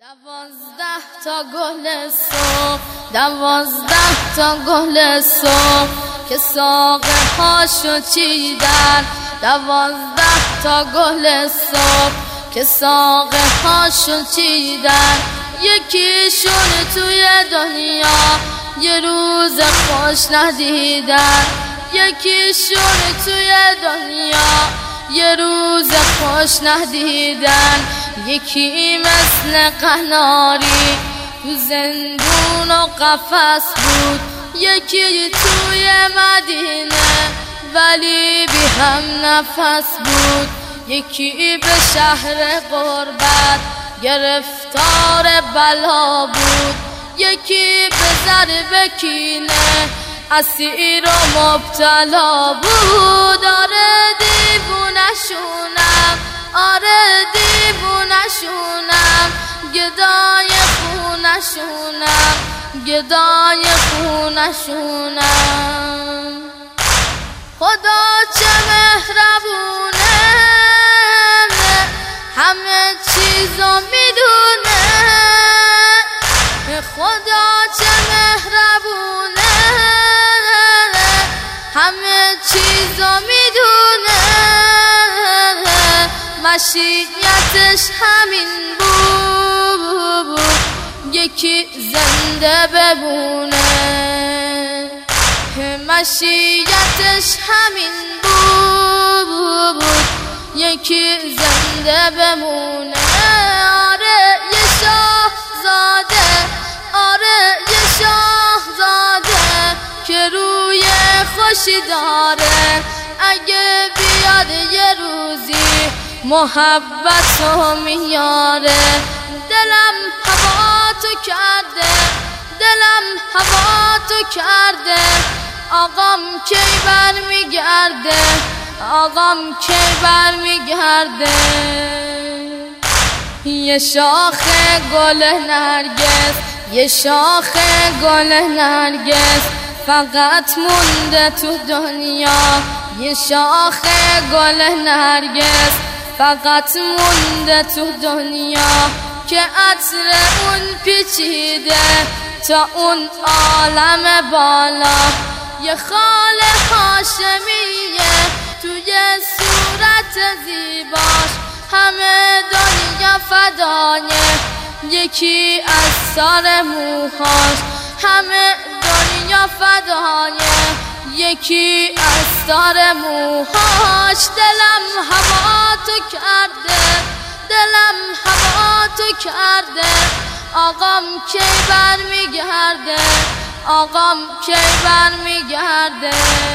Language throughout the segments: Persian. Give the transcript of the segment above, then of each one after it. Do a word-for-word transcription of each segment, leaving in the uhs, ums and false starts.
دوازده تا گل صبح، دوازده تا گل صبح که ساقه هاشو چیدن، دوازده تا گل صبح که ساقه هاشو چیدن. یکیشون توی دنیا یه روز خوش ندیدن، یکیشون توی دنیا یه روز خوش ندیدن. یکی مثل قناری تو زندون و قفس بود، یکی توی مدینه ولی بی هم نفس بود. یکی به شهر غربت گرفتار بلا بود، یکی به ضرب کینه اسیر و مبتلا بود. آره دیوونشونم، آره دیوونشونم، گدای خونشونم، گدای خونشونم. خدا چه مهربونه، همه چیزو میدونه. خدا چه مهربونه، همه چیزو میدونه. مشیتش همین بود، یکی زنده بمونه. مشیتش همین بود، یکی زنده بمونه. آره یه شاهزاده، آره یه شاهزاده که روی خوشی داره. اگه بیاد یه روزی محبتو میاره. دلم هوا تو کرده، دلم هوا تو کرده. آقام کی بر میگرده، آقام کی بر میگرده. یه شاخ گل نرگس، یه شاخ گل نرگس فقط مونده تو دنیا. یه شاخ گل نرگس فقط مونده تو دنیا که عطر اون پیچیده تا اون عالم بالا. یه خال هاشمیه توی صورت زیباش، همه دنیا فدایه. یکی از سر موهاش، همه دنیا فدایه. یکی از سر موهاش. دلم هوا تو کرده، دلم هوا تو کرده. آقام کی بر میگرده، آقام کی بر میگرده.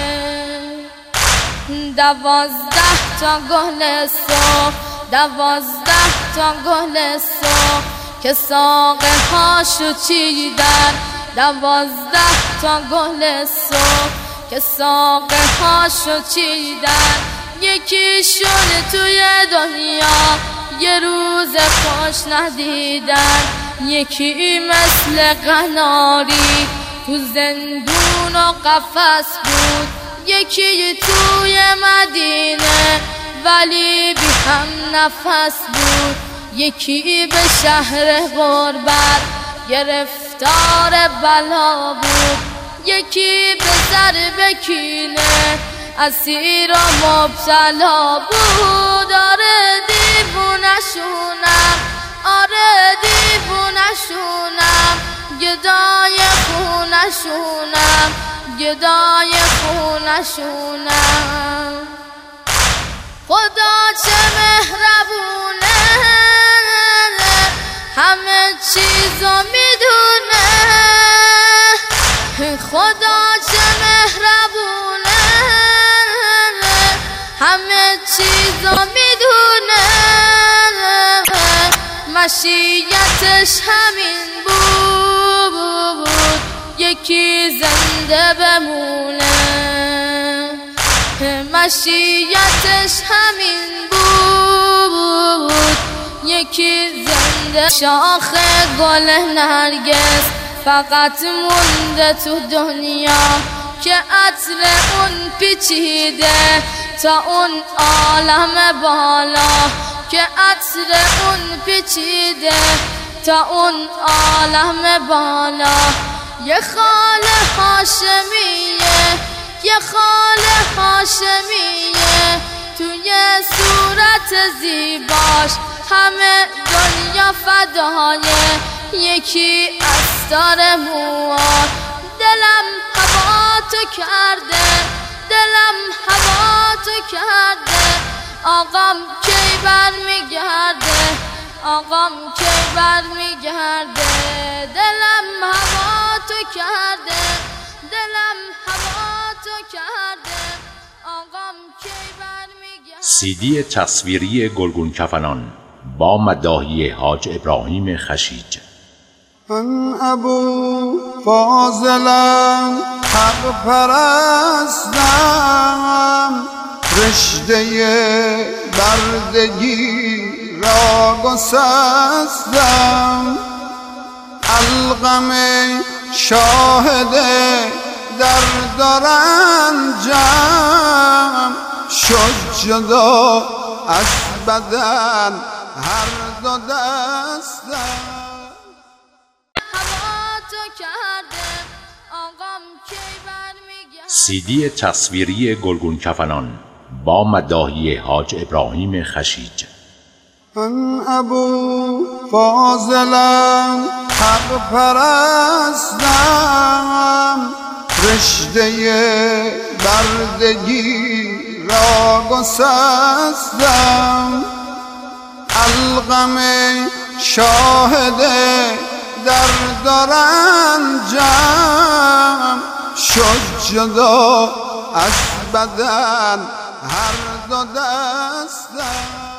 دوازده تا گل صبح، دوازده تا گل صبح که ساقه هاشو چیدن، دوازده تا گل صبح که ساقه هاشو چیدن. یکیشون توی دنیا یه روز خوش ندیدن، یکی مثل قناری تو زندون و قفس بود، یکی توی مدینه ولی بی هم نفس بود. یکی به شهر غربت گرفتار بلا بود، یکی به ضرب کینه اسیر و مبتلا بود. آره دیوونشونم، آره دیوونشونم، گدای خونشونم، گدای خونشونم. خدا چه مهربونه، همه چیزو میدونه. خدا چه مهربونه، همه چیزو میدونه. مشیتش همین بود، یکی زنده بمونه. مشیتش همین بود، یکی زنده. شاخ گل نرگس فقط مونده تو دنیا که عطر اون پیچیده تا اون عالم بالا. که عطر اون پیچیده تا اون عالم بالا. یه خال هاشمیه، یه خال هاشمیه، توی صورت زیباش همه دنیا فدایه. یکی از دار موها دلم هوا تو کرده، دلم هوا تو کرده. آقام کی بر میگرده، آقام کی بر میگرده. دلم هوا تو کرده، دلم هوا تو کرده. آقام کی بر میگرده. سی دی تصویری گلگون کفنان با مداحی حاج ابراهیم خشیج. من ابو فاضلم، حق پرستم، رشته بردگی را گسستم. علقم شاهد درد و رنجم، شد جدا از بدن هر دو دستم. سی دی تصویری گلگون کفنان با مداحی حاج ابراهیم خشیج. من ابو فاضلم، حق پرستم، رشته بردگی را گسستم. علقم شاهد درد و رنجم، شد جدا از بدن هر دو دستم.